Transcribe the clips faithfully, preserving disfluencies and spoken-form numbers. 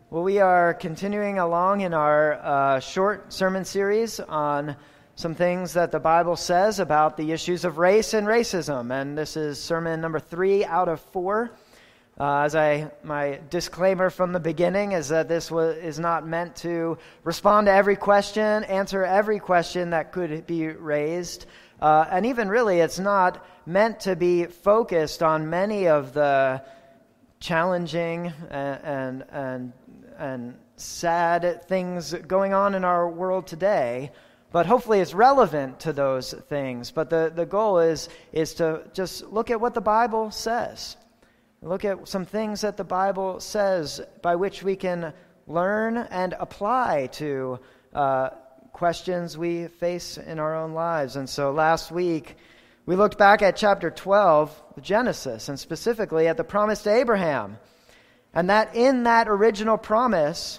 Well, we are continuing along in our uh, short sermon series on some things that the Bible says about the issues of race and racism. And this is sermon number three out of four. Uh, as I, my disclaimer from the beginning is that this was, is not meant to respond to every question, answer every question that could be raised. Uh, and even really, it's not meant to be focused on many of the challenging and, and, and and sad things going on in our world today, but hopefully it's relevant to those things. But the, the goal is, is to just look at what the Bible says. Look at some things that the Bible says by which we can learn and apply to uh, questions we face in our own lives. And so last week, we looked back at chapter twelve, Genesis, and specifically at the promise to Abraham. And that in that original promise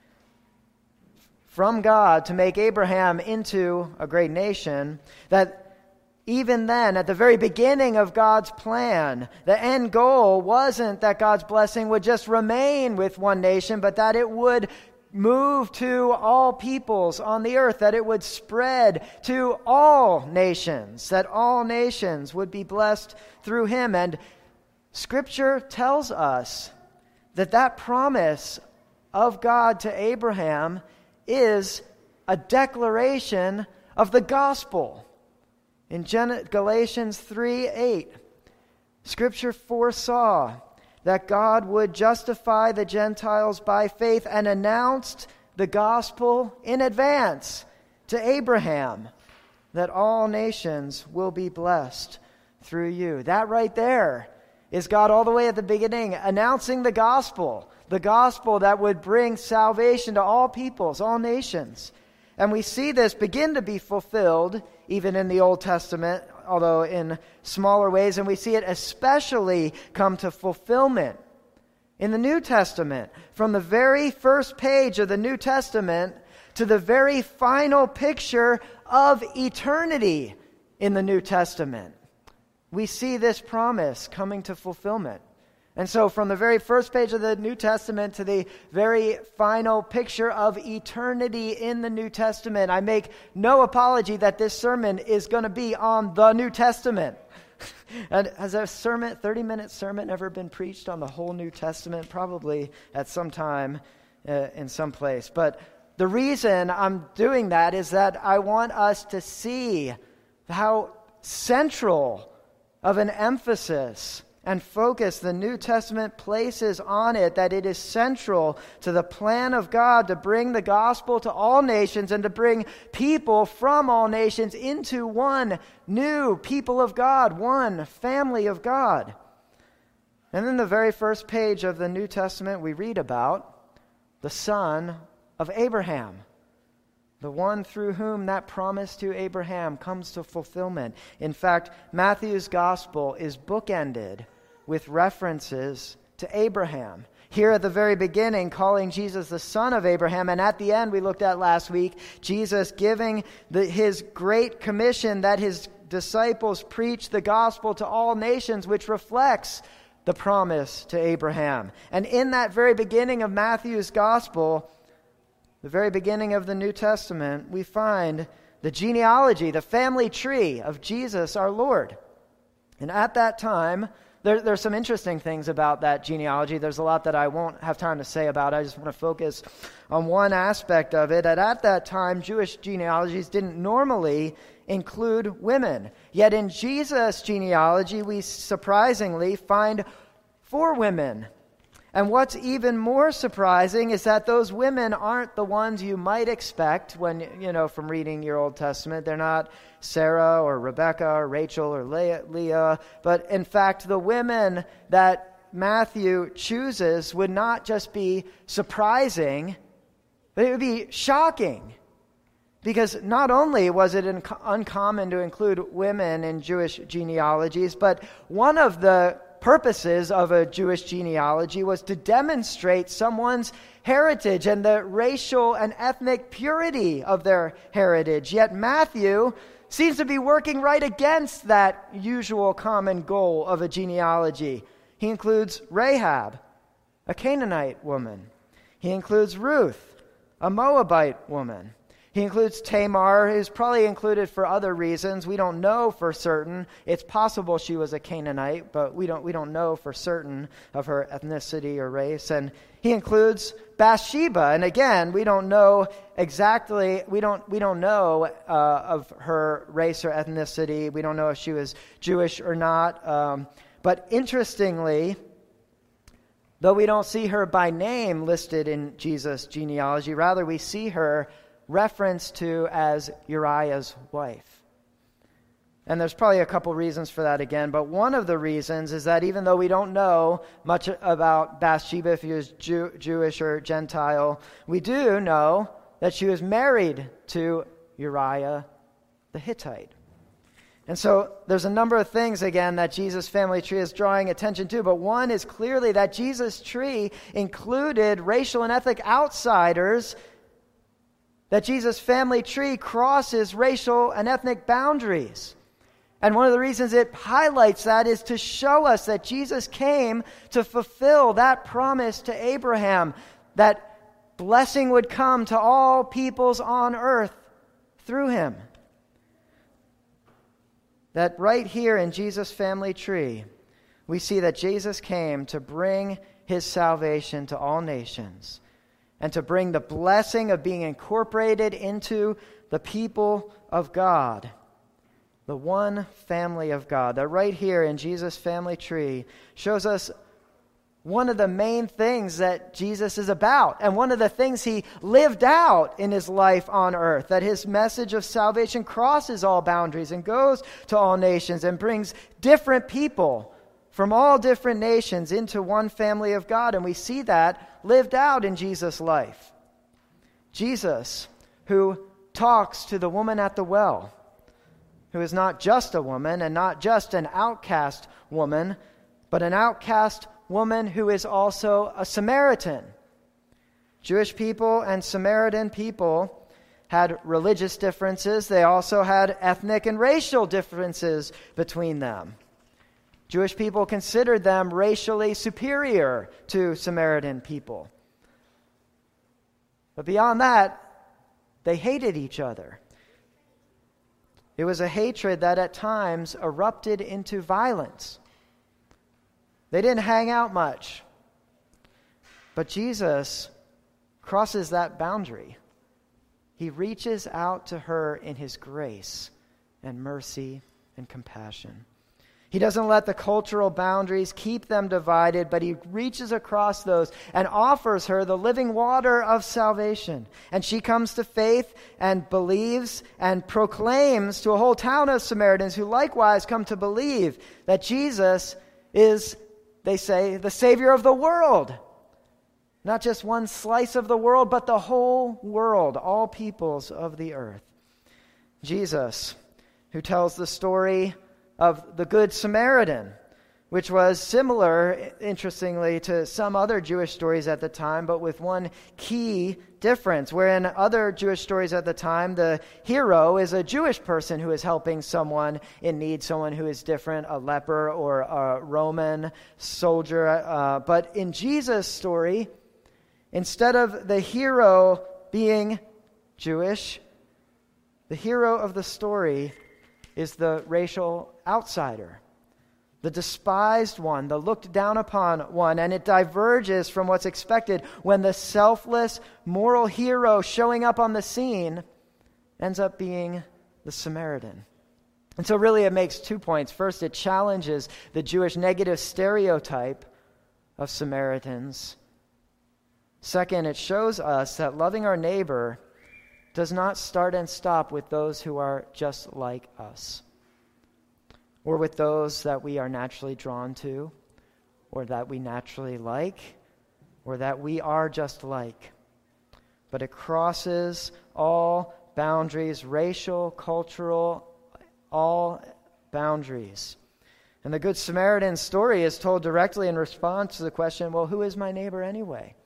from God to make Abraham into a great nation, that even then, at the very beginning of God's plan, the end goal wasn't that God's blessing would just remain with one nation, but that it would move to all peoples on the earth, that it would spread to all nations, that all nations would be blessed through him. And Scripture tells us that that promise of God to Abraham is a declaration of the gospel. In Galatians three eight, Scripture foresaw that God would justify the Gentiles by faith and announced the gospel in advance to Abraham, that all nations will be blessed through you. That right there is God all the way at the beginning announcing the gospel, the gospel that would bring salvation to all peoples, all nations. And we see this begin to be fulfilled even in the Old Testament, although in smaller ways, and we see it especially come to fulfillment in the New Testament. From the very first page of the New Testament to the very final picture of eternity in the New Testament, we see this promise coming to fulfillment. And so from the very first page of the New Testament to the very final picture of eternity in the New Testament, I make no apology that this sermon is going to be on the New Testament. And has a sermon, thirty-minute sermon ever been preached on the whole New Testament? Probably at some time uh, in some place. But the reason I'm doing that is that I want us to see how central of an emphasis and focus the New Testament places on it, that it is central to the plan of God to bring the gospel to all nations and to bring people from all nations into one new people of God, one family of God. And in the very first page of the New Testament, we read about the son of Abraham, the one through whom that promise to Abraham comes to fulfillment. In fact, Matthew's gospel is bookended with references to Abraham. Here at the very beginning, calling Jesus the son of Abraham, and at the end, we looked at last week, Jesus giving the, his great commission that his disciples preach the gospel to all nations, which reflects the promise to Abraham. And in that very beginning of Matthew's gospel, the very beginning of the New Testament, we find the genealogy, the family tree of Jesus our Lord. And at that time, there, there's some interesting things about that genealogy. There's a lot that I won't have time to say about. I just want to focus on one aspect of it. And at that time, Jewish genealogies didn't normally include women. Yet in Jesus' genealogy, we surprisingly find four women. And what's even more surprising is that those women aren't the ones you might expect when, you know, from reading your Old Testament. They're not Sarah or Rebecca or Rachel or Leah. But in fact, the women that Matthew chooses would not just be surprising, but it would be shocking. Because not only was it inc- uncommon to include women in Jewish genealogies, but one of the purposes of a Jewish genealogy was to demonstrate someone's heritage and the racial and ethnic purity of their heritage. Yet Matthew seems to be working right against that usual common goal of a genealogy. He includes Rahab, a Canaanite woman. He includes Ruth, a Moabite woman. He includes Tamar, who's probably included for other reasons. We don't know for certain. It's possible she was a Canaanite, but we don't we don't know for certain of her ethnicity or race. And he includes Bathsheba, and again, we don't know exactly. We don't we don't know uh, of her race or ethnicity. We don't know if she was Jewish or not. Um, but interestingly, though we don't see her by name listed in Jesus' genealogy, rather we see her referenced to as Uriah's wife. And there's probably a couple reasons for that again, but one of the reasons is that even though we don't know much about Bathsheba, if he was Jew- Jewish or Gentile, we do know that she was married to Uriah the Hittite. And so there's a number of things, again, that Jesus' family tree is drawing attention to, but one is clearly that Jesus' tree included racial and ethnic outsiders, that Jesus' family tree crosses racial and ethnic boundaries. And one of the reasons it highlights that is to show us that Jesus came to fulfill that promise to Abraham, that blessing would come to all peoples on earth through him. That right here in Jesus' family tree, we see that Jesus came to bring his salvation to all nations, and to bring the blessing of being incorporated into the people of God, the one family of God. That right here in Jesus' family tree shows us one of the main things that Jesus is about, and one of the things he lived out in his life on earth, that his message of salvation crosses all boundaries and goes to all nations and brings different people from all different nations into one family of God. And we see that lived out in Jesus' life. Jesus, who talks to the woman at the well, who is not just a woman and not just an outcast woman, but an outcast woman who is also a Samaritan. Jewish people and Samaritan people had religious differences. They also had ethnic and racial differences between them. Jewish people considered them racially superior to Samaritan people. But beyond that, they hated each other. It was a hatred that at times erupted into violence. They didn't hang out much. But Jesus crosses that boundary. He reaches out to her in his grace and mercy and compassion. He doesn't let the cultural boundaries keep them divided, but he reaches across those and offers her the living water of salvation. And she comes to faith and believes and proclaims to a whole town of Samaritans who likewise come to believe that Jesus is, they say, the Savior of the world. Not just one slice of the world, but the whole world, all peoples of the earth. Jesus, who tells the story of the Good Samaritan, which was similar, interestingly, to some other Jewish stories at the time, but with one key difference, where in other Jewish stories at the time, the hero is a Jewish person who is helping someone in need, someone who is different, a leper or a Roman soldier. Uh, but in Jesus' story, instead of the hero being Jewish, the hero of the story is the racial outsider, the despised one, the looked down upon one, and it diverges from what's expected when the selfless, moral hero showing up on the scene ends up being the Samaritan. And so really it makes two points. First, it challenges the Jewish negative stereotype of Samaritans. Second, it shows us that loving our neighbor does not start and stop with those who are just like us, or with those that we are naturally drawn to, or that we naturally like, or that we are just like. But it crosses all boundaries, racial, cultural, all boundaries. And the Good Samaritan story is told directly in response to the question, well, who is my neighbor anyway?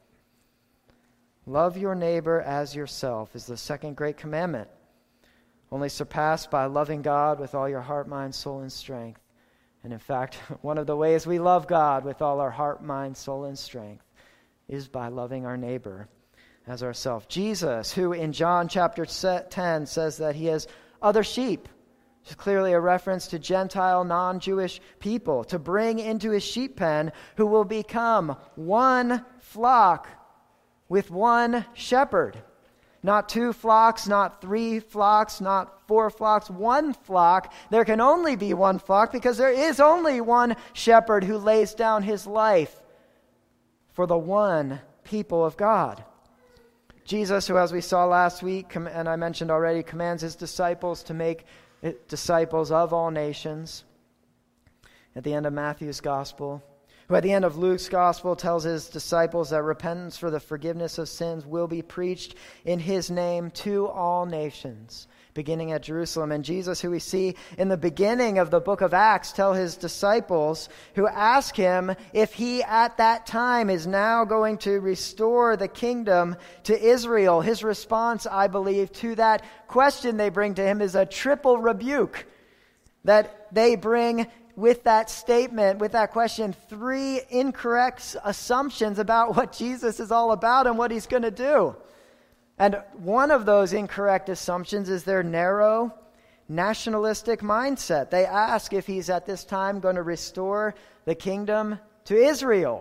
Love your neighbor as yourself is the second great commandment, only surpassed by loving God with all your heart, mind, soul, and strength. And in fact, one of the ways we love God with all our heart, mind, soul, and strength is by loving our neighbor as ourselves. Jesus, who in John chapter ten says that he has other sheep, which is clearly a reference to Gentile, non-Jewish people, to bring into his sheep pen, who will become one flock with one shepherd. Not two flocks, not three flocks, not four flocks, one flock. There can only be one flock because there is only one shepherd who lays down his life for the one people of God. Jesus, who, as we saw last week, and I mentioned already, commands his disciples to make disciples of all nations. At the end of Matthew's gospel, who at the end of Luke's gospel tells his disciples that repentance for the forgiveness of sins will be preached in his name to all nations, beginning at Jerusalem. And Jesus, who we see in the beginning of the book of Acts, tell his disciples, who ask him if he at that time is now going to restore the kingdom to Israel. His response, I believe, to that question they bring to him is a triple rebuke. That they bring with that statement, with that question, three incorrect assumptions about what Jesus is all about and what he's going to do. And one of those incorrect assumptions is their narrow, nationalistic mindset. They ask if he's at this time going to restore the kingdom to Israel.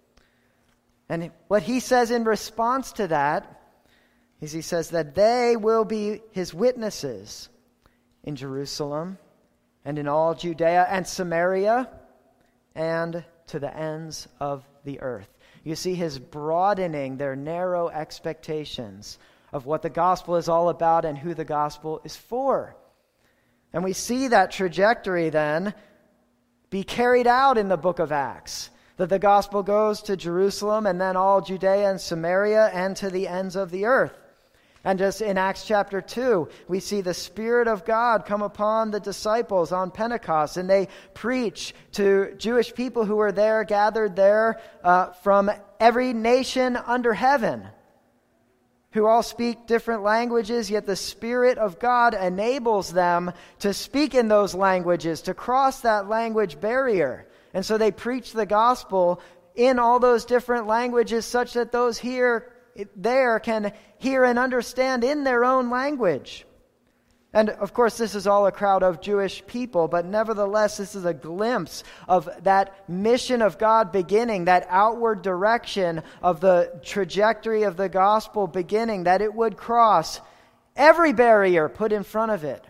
And what he says in response to that is he says that they will be his witnesses in Jerusalem and in all Judea and Samaria and to the ends of the earth. You see his broadening their narrow expectations of what the gospel is all about and who the gospel is for. And we see that trajectory then be carried out in the book of Acts. That the gospel goes to Jerusalem and then all Judea and Samaria and to the ends of the earth. And just in Acts chapter two, we see the Spirit of God come upon the disciples on Pentecost, and they preach to Jewish people who were there, gathered there uh, from every nation under heaven, who all speak different languages, yet the Spirit of God enables them to speak in those languages, to cross that language barrier. And so they preach the gospel in all those different languages such that those here there can hear and understand in their own language. And of course, this is all a crowd of Jewish people, but nevertheless, this is a glimpse of that mission of God beginning, that outward direction of the trajectory of the gospel beginning, that it would cross every barrier put in front of it.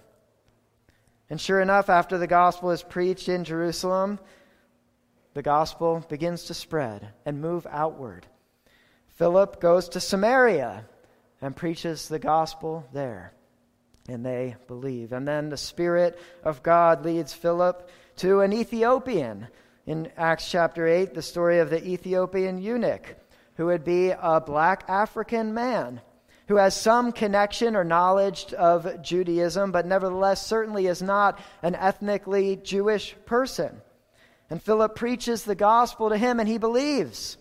And sure enough, after the gospel is preached in Jerusalem, the gospel begins to spread and move outward. Philip goes to Samaria and preaches the gospel there, and they believe. And then the Spirit of God leads Philip to an Ethiopian. In Acts chapter eight, the story of the Ethiopian eunuch, who would be a black African man, who has some connection or knowledge of Judaism, but nevertheless certainly is not an ethnically Jewish person. And Philip preaches the gospel to him, and he believes.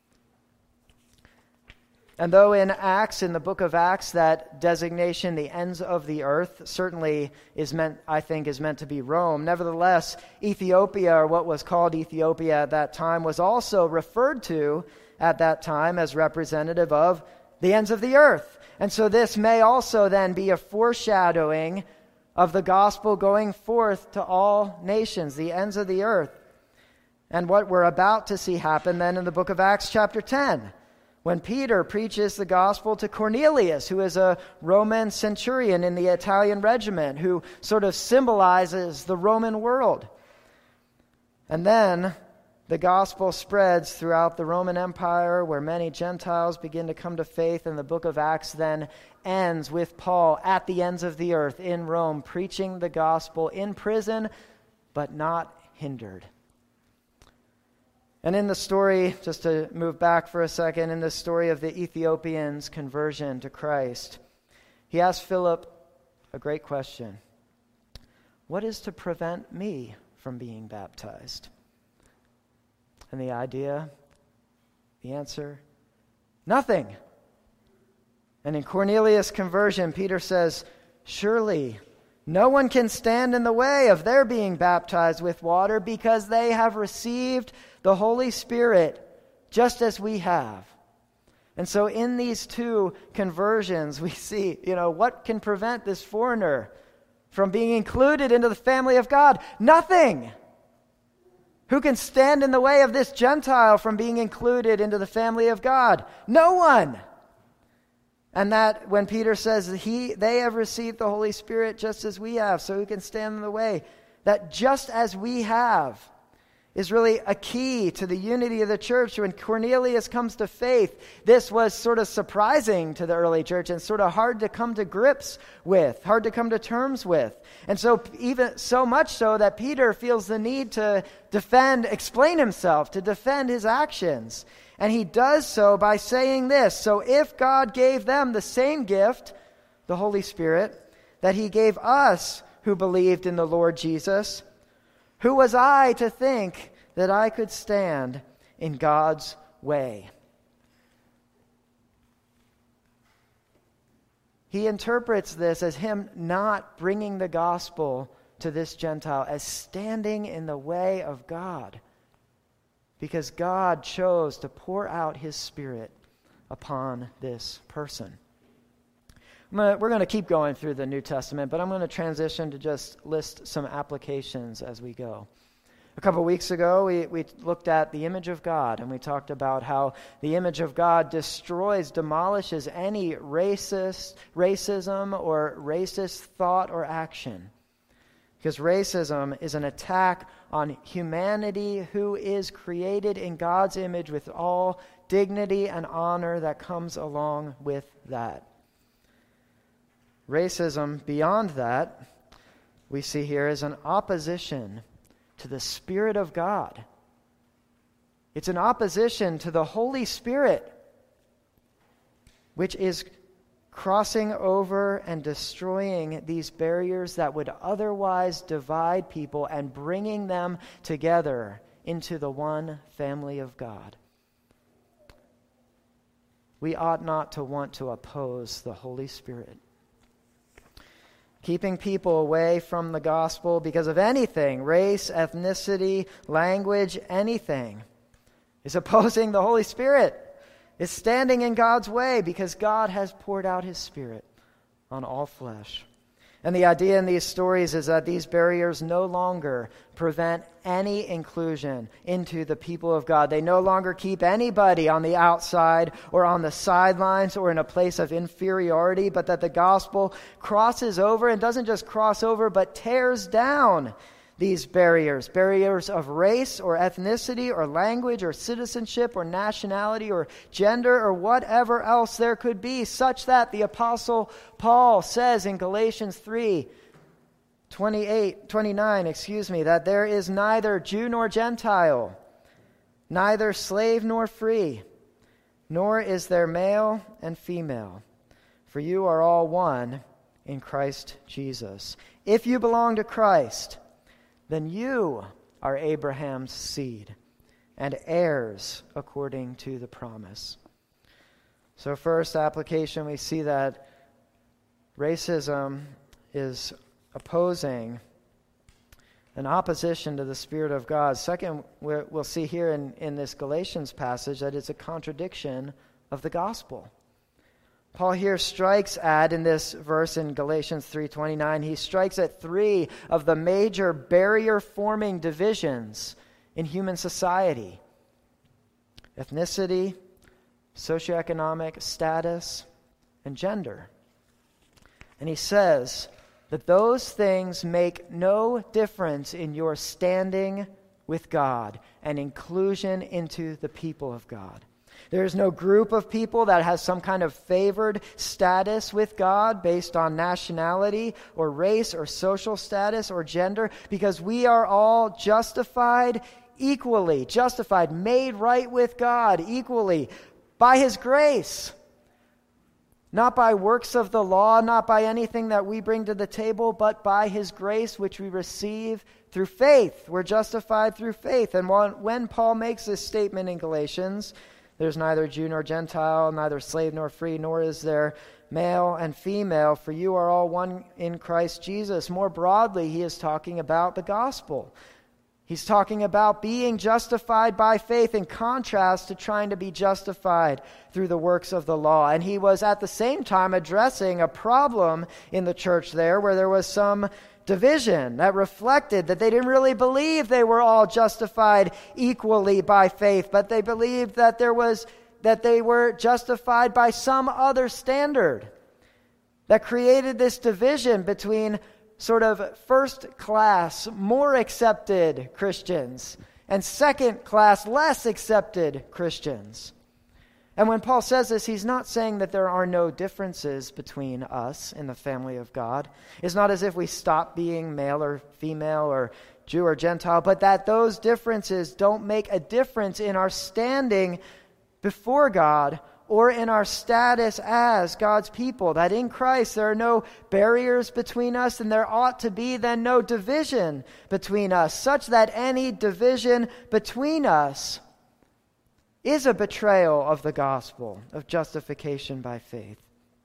And though in Acts, in the book of Acts, that designation, the ends of the earth, certainly is meant, I think, is meant to be Rome. Nevertheless, Ethiopia, or what was called Ethiopia at that time, was also referred to at that time as representative of the ends of the earth. And so this may also then be a foreshadowing of the gospel going forth to all nations, the ends of the earth. And what we're about to see happen then in the book of Acts chapter ten, when Peter preaches the gospel to Cornelius, who is a Roman centurion in the Italian regiment, who sort of symbolizes the Roman world. And then the gospel spreads throughout the Roman Empire, where many Gentiles begin to come to faith, and the book of Acts then ends with Paul at the ends of the earth in Rome, preaching the gospel in prison, but not hindered. And in the story, just to move back for a second, in the story of the Ethiopian's conversion to Christ, he asked Philip a great question. What is to prevent me from being baptized? And the idea, the answer, nothing. And in Cornelius' conversion, Peter says, surely no one can stand in the way of their being baptized with water because they have received the Holy Spirit just as we have. And so in these two conversions, we see, you know, what can prevent this foreigner from being included into the family of God? Nothing. Who can stand in the way of this Gentile from being included into the family of God? No one. And that when Peter says that he, they have received the Holy Spirit just as we have, so who can stand in the way? That just as we have is really a key to the unity of the church. When Cornelius comes to faith, this was sort of surprising to the early church and sort of hard to come to grips with, hard to come to terms with. And so even so much so that Peter feels the need to defend, explain himself, to defend his actions. And he does so by saying this: so if God gave them the same gift, the Holy Spirit, that he gave us who believed in the Lord Jesus, who was I to think that I could stand in God's way? He interprets this as him not bringing the gospel to this Gentile, as standing in the way of God, because God chose to pour out his Spirit upon this person. I'm gonna, we're going to keep going through the New Testament, but I'm going to transition to just list some applications as we go. A couple weeks ago, we, we looked at the image of God, and we talked about how the image of God destroys, demolishes any racist, racism or racist thought or action. Because racism is an attack on humanity who is created in God's image with all dignity and honor that comes along with that. Racism, beyond that, we see here is an opposition to the Spirit of God. It's an opposition to the Holy Spirit, which is crossing over and destroying these barriers that would otherwise divide people and bringing them together into the one family of God. We ought not to want to oppose the Holy Spirit. Keeping people away from the gospel because of anything, race, ethnicity, language, anything, is opposing the Holy Spirit. Is standing in God's way because God has poured out his Spirit on all flesh. And the idea in these stories is that these barriers no longer prevent any inclusion into the people of God. They no longer keep anybody on the outside or on the sidelines or in a place of inferiority, but that the gospel crosses over, and doesn't just cross over, but tears down these barriers, barriers of race or ethnicity or language or citizenship or nationality or gender or whatever else there could be, such that the Apostle Paul says in Galatians three, twenty-eight, twenty-nine, excuse me, that there is neither Jew nor Gentile, neither slave nor free, nor is there male and female, for you are all one in Christ Jesus. If you belong to Christ, then you are Abraham's seed and heirs according to the promise. So first application, we see that racism is opposing, an opposition to the Spirit of God. Second, we'll see here in, in this Galatians passage that it's a contradiction of the gospel. Paul here strikes at, in this verse in Galatians three twenty-nine, he strikes at three of the major barrier-forming divisions in human society: ethnicity, socioeconomic status, and gender. And he says that those things make no difference in your standing with God and inclusion into the people of God. There is no group of people that has some kind of favored status with God based on nationality or race or social status or gender, because we are all justified equally, justified, made right with God equally by his grace. Not by works of the law, not by anything that we bring to the table, but by his grace which we receive through faith. We're justified through faith. And when Paul makes this statement in Galatians, there's neither Jew nor Gentile, neither slave nor free, nor is there male and female, for you are all one in Christ Jesus. More broadly, he is talking about the gospel. He's talking about being justified by faith in contrast to trying to be justified through the works of the law. And he was at the same time addressing a problem in the church there where there was some division that reflected that they didn't really believe they were all justified equally by faith, but they believed that there was that they were justified by some other standard that created this division between sort of first-class, more accepted Christians and second-class, less accepted Christians. And when Paul says this, he's not saying that there are no differences between us in the family of God. It's not as if we stop being male or female or Jew or Gentile, but that those differences don't make a difference in our standing before God or in our status as God's people, that in Christ there are no barriers between us, and there ought to be then no division between us, such that any division between us is a betrayal of the gospel of justification by faith.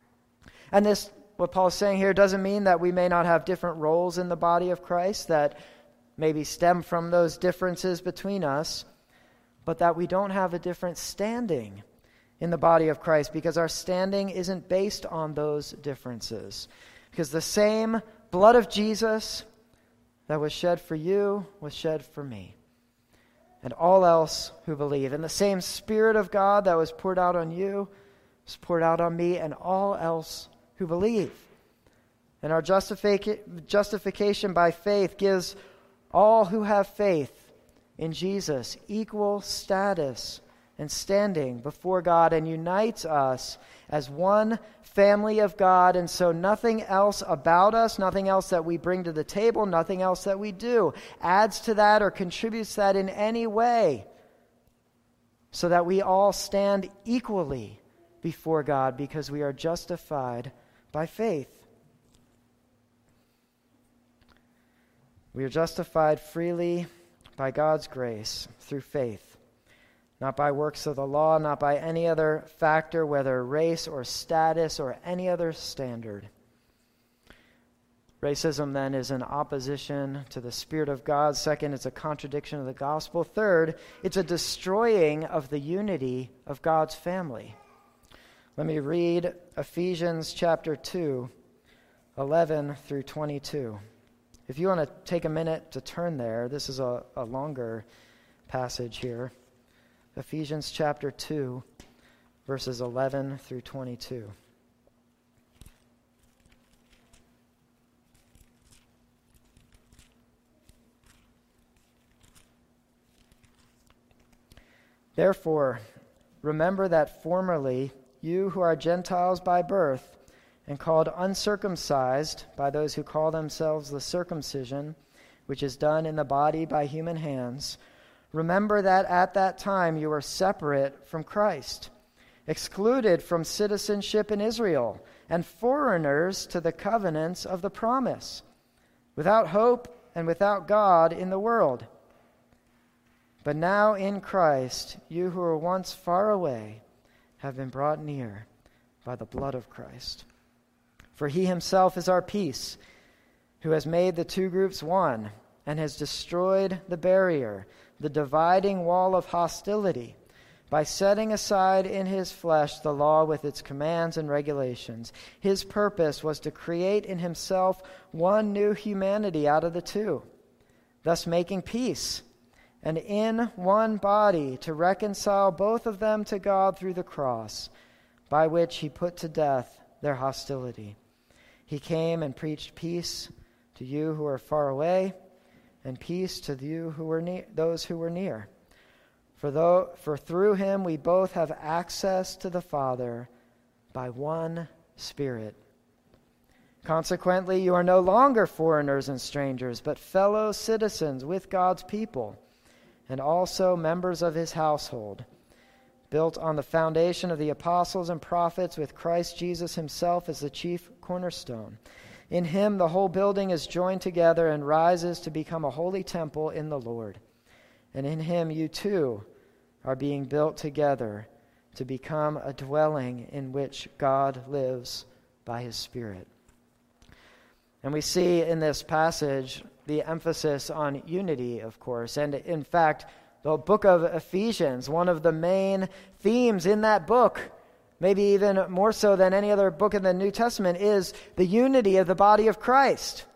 And this, what Paul is saying here, doesn't mean that we may not have different roles in the body of Christ that maybe stem from those differences between us, but that we don't have a different standing in the body of Christ, because our standing isn't based on those differences. Because the same blood of Jesus that was shed for you was shed for me and all else who believe. And the same Spirit of God that was poured out on you was poured out on me and all else who believe. And our justific- justification by faith gives all who have faith in Jesus equal status and standing before God, and unites us as one family of God. And so nothing else about us, nothing else that we bring to the table, nothing else that we do adds to that or contributes to that in any way, so that we all stand equally before God because we are justified by faith. We are justified freely by God's grace through faith. Not by works of the law, not by any other factor, whether race or status or any other standard. Racism, then, is an opposition to the Spirit of God. Second, it's a contradiction of the gospel. Third, it's a destroying of the unity of God's family. Let me read Ephesians chapter two, eleven through twenty-two. If you want to take a minute to turn there, this is a, a longer passage here. Ephesians chapter two, verses eleven through twenty-two. Therefore, remember that formerly you who are Gentiles by birth and called uncircumcised by those who call themselves the circumcision, which is done in the body by human hands, remember that at that time you were separate from Christ, excluded from citizenship in Israel, and foreigners to the covenants of the promise, without hope and without God in the world. But now in Christ, you who were once far away have been brought near by the blood of Christ. For he himself is our peace, who has made the two groups one, and has destroyed the barrier, the dividing wall of hostility, by setting aside in his flesh the law with its commands and regulations. His purpose was to create in himself one new humanity out of the two, thus making peace, and in one body to reconcile both of them to God through the cross, by which he put to death their hostility. He came and preached peace to you who are far away, and peace to you who were near, those who were near. For though, for through him we both have access to the Father by one Spirit. Consequently, you are no longer foreigners and strangers, but fellow citizens with God's people, and also members of his household, built on the foundation of the apostles and prophets, with Christ Jesus himself as the chief cornerstone. In him the whole building is joined together and rises to become a holy temple in the Lord. And in him you too are being built together to become a dwelling in which God lives by his Spirit. And we see in this passage the emphasis on unity, of course. And in fact, the book of Ephesians, one of the main themes in that book, maybe even more so than any other book in the New Testament, is the unity of the body of Christ.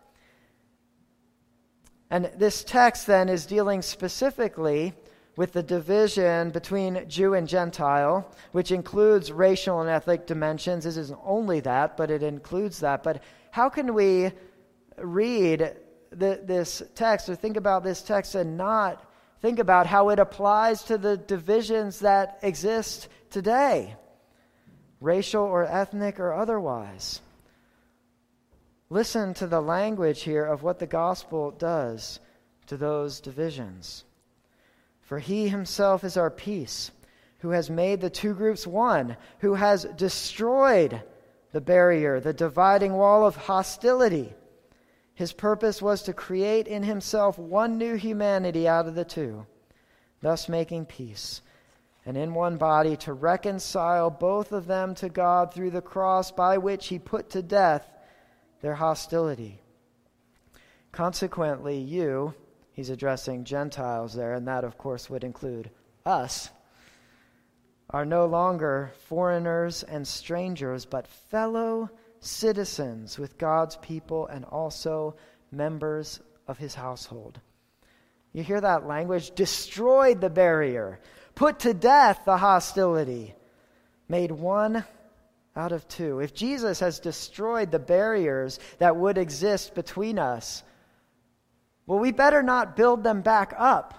And this text then is dealing specifically with the division between Jew and Gentile, which includes racial and ethnic dimensions. This isn't only that, but it includes that. But how can we read the, this text or think about this text and not think about how it applies to the divisions that exist today, racial or ethnic or otherwise? Listen to the language here of what the gospel does to those divisions. For he himself is our peace, who has made the two groups one, who has destroyed the barrier, the dividing wall of hostility. His purpose was to create in himself one new humanity out of the two, thus making peace, and in one body to reconcile both of them to God through the cross, by which he put to death their hostility. Consequently, you, he's addressing Gentiles there, and that, of course, would include us, are no longer foreigners and strangers, but fellow citizens with God's people and also members of his household. You hear that language? Destroyed the barrier, put to death the hostility, made one out of two. If Jesus has destroyed the barriers that would exist between us, well, we better not build them back up.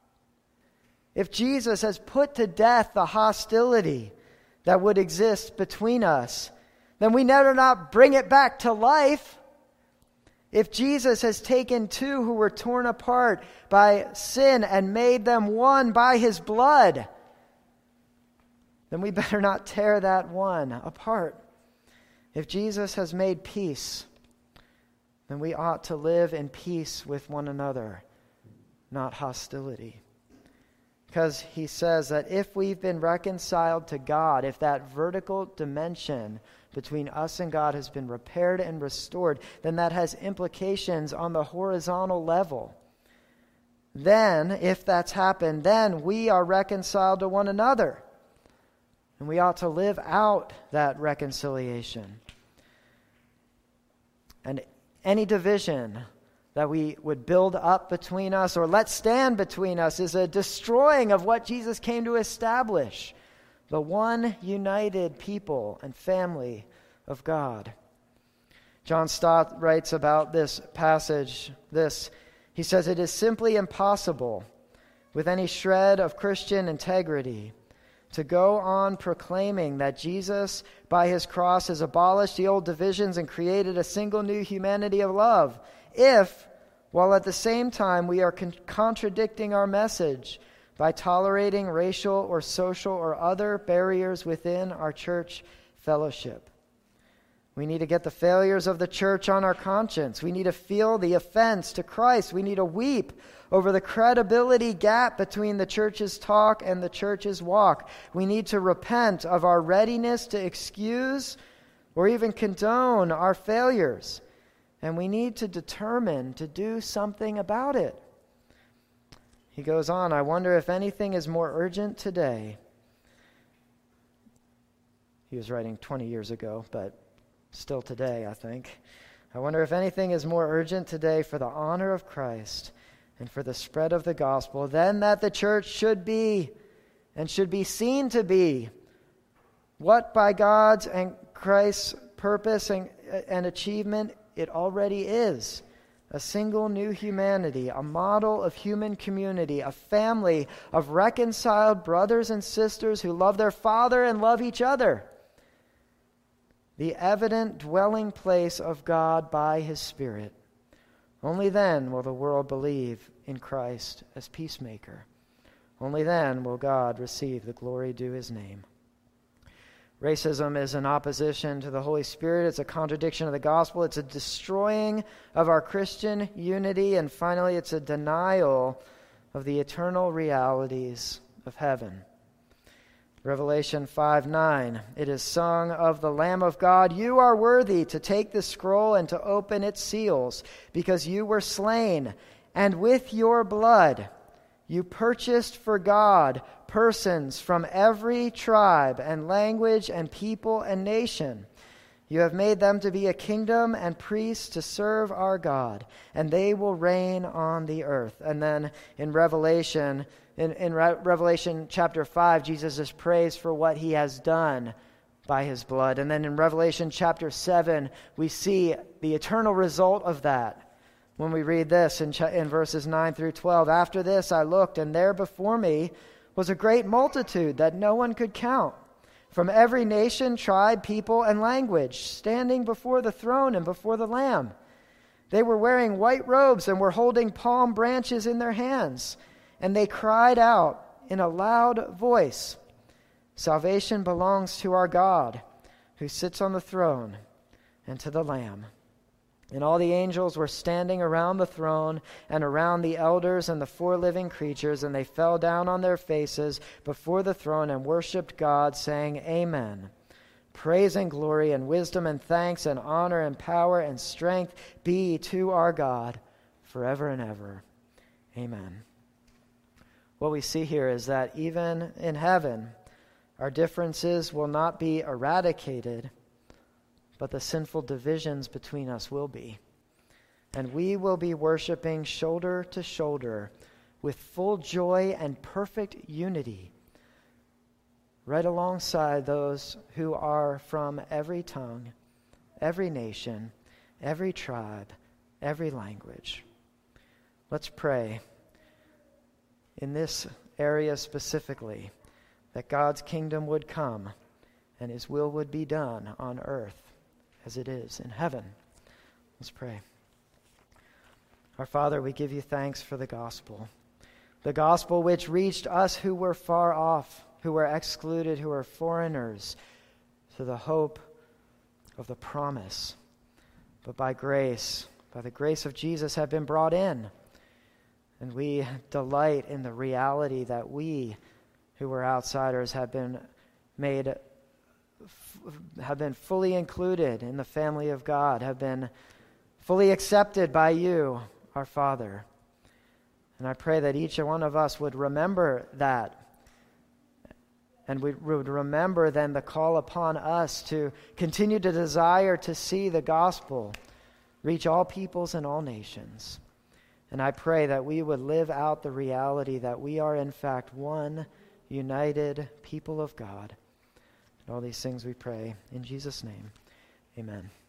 If Jesus has put to death the hostility that would exist between us, then we better not bring it back to life. If Jesus has taken two who were torn apart by sin and made them one by his blood, then we better not tear that one apart. If Jesus has made peace, then we ought to live in peace with one another, not hostility. Because he says that if we've been reconciled to God, if that vertical dimension between us and God has been repaired and restored, then that has implications on the horizontal level. Then, if that's happened, then we are reconciled to one another. And we ought to live out that reconciliation. And any division that we would build up between us or let stand between us is a destroying of what Jesus came to establish, the one united people and family of God. John Stott writes about this passage this. He says, "It is simply impossible with any shred of Christian integrity to go on proclaiming that Jesus, by his cross, has abolished the old divisions and created a single new humanity of love, if, while at the same time we are con- contradicting our message by tolerating racial or social or other barriers within our church fellowship. We need to get the failures of the church on our conscience. We need to feel the offense to Christ. We need to weep over the credibility gap between the church's talk and the church's walk. We need to repent of our readiness to excuse or even condone our failures. And we need to determine to do something about it." He goes on, "I wonder if anything is more urgent today." He was writing twenty years ago, but still today, I think. "I wonder if anything is more urgent today for the honor of Christ and for the spread of the gospel than that the church should be and should be seen to be what by God's and Christ's purpose and, and achievement it already is. A single new humanity, a model of human community, a family of reconciled brothers and sisters who love their Father and love each other. The evident dwelling place of God by his Spirit. Only then will the world believe in Christ as peacemaker. Only then will God receive the glory due his name." Racism is an opposition to the Holy Spirit. It's a contradiction of the gospel. It's a destroying of our Christian unity. And finally, it's a denial of the eternal realities of heaven. Revelation five nine, it is sung of the Lamb of God, "You are worthy to take the scroll and to open its seals, because you were slain, and with your blood you purchased for God persons from every tribe and language and people and nation. You have made them to be a kingdom and priests to serve our God, and they will reign on the earth." And then in Revelation, in, in Re- Revelation chapter five, Jesus is praised for what he has done by his blood. And then in Revelation chapter seven, we see the eternal result of that. When we read this in, ch- in verses nine through twelve, "After this I looked, and there before me was a great multitude that no one could count, from every nation, tribe, people, and language, standing before the throne and before the Lamb. They were wearing white robes and were holding palm branches in their hands. And they cried out in a loud voice, 'Salvation belongs to our God, who sits on the throne, and to the Lamb.' And all the angels were standing around the throne and around the elders and the four living creatures, and they fell down on their faces before the throne and worshipped God, saying, 'Amen. Praise and glory and wisdom and thanks and honor and power and strength be to our God forever and ever. Amen.'" What we see here is that even in heaven, our differences will not be eradicated, but the sinful divisions between us will be. And we will be worshiping shoulder to shoulder with full joy and perfect unity, right alongside those who are from every tongue, every nation, every tribe, every language. Let's pray in this area specifically that God's kingdom would come and his will would be done on earth as it is in heaven. Let's pray. Our Father, we give you thanks for the gospel, the gospel which reached us who were far off, who were excluded, who were foreigners, to the hope of the promise. But by grace, by the grace of Jesus, have been brought in. And we delight in the reality that we, who were outsiders, have been made, have been fully included in the family of God, have been fully accepted by you, our Father. And I pray that each one of us would remember that, and we would remember then the call upon us to continue to desire to see the gospel reach all peoples and all nations. And I pray that we would live out the reality that we are in fact one united people of God. And all these things we pray in Jesus' name. Amen.